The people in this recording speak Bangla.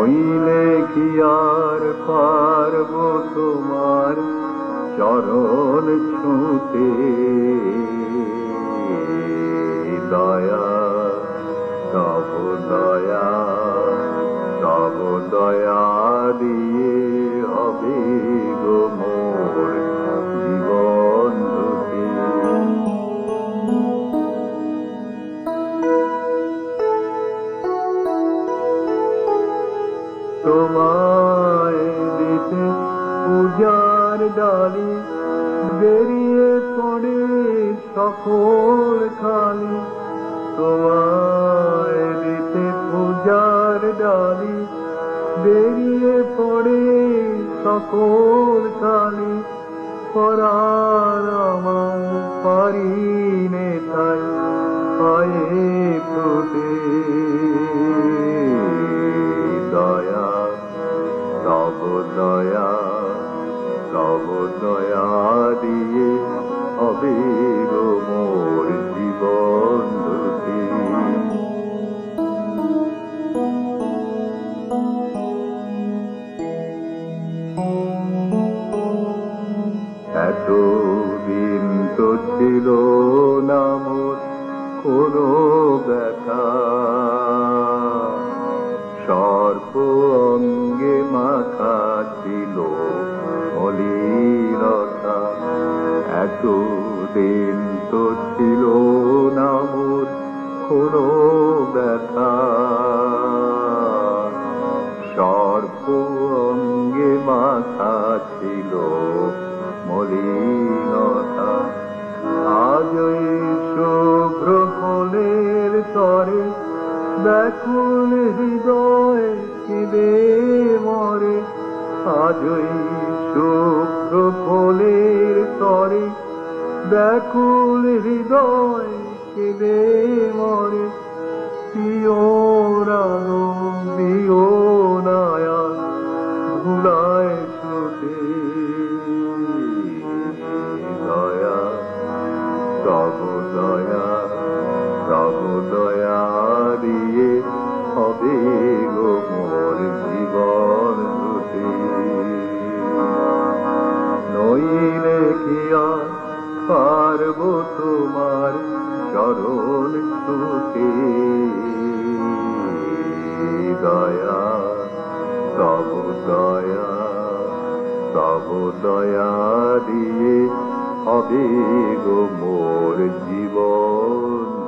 নইলে কি আর পারব তোমার চরণ ছুঁতে। দয়া তব দয়া, তব দয়া দিয়ে হবে গো মোর জীবন দুটি। তোমায় দিতে পূজার ডালি বেরিয়ে পড়ে সকল খালি। তোমায় দিতে পূজার ডালি বেরিয়ে পড়ে সকল খালি। পরাণ আমার পারিনে তাই পায়ে ফুটে। দয়া তব দয়া, তব দয়া দিয়ে হবে গো মোর জীবন দুটি। এতদিন তো ছিল না মোর কোনো ব্যথা, সর্ব অঙ্গে মাখা ছিল মলিনতা। এতদিন তো ছিল না মোর কোনো ব্যথা, সর্ব অঙ্গে মাখা ছিল মলিনতা। আজ ওই শুভ্র ফুলের তরে ব্যাকুল হৃদয় কেঁদে মরে। আজ ওই শুভ্র ফুলের তরে ব্যাকুল হৃদয় কেঁদে মরে। দিও না গো দিও না আর ভুলায় ছুটে। দয়া তব দয়া, তব দয়া দিয়ে হবে গো মোর জীবন দুটি। নইলে কি আর পারব তোমার চরণ ছুঁতে। দয়া তব দয়া, তব দয়া দিয়ে হবে গো মোর জীবন।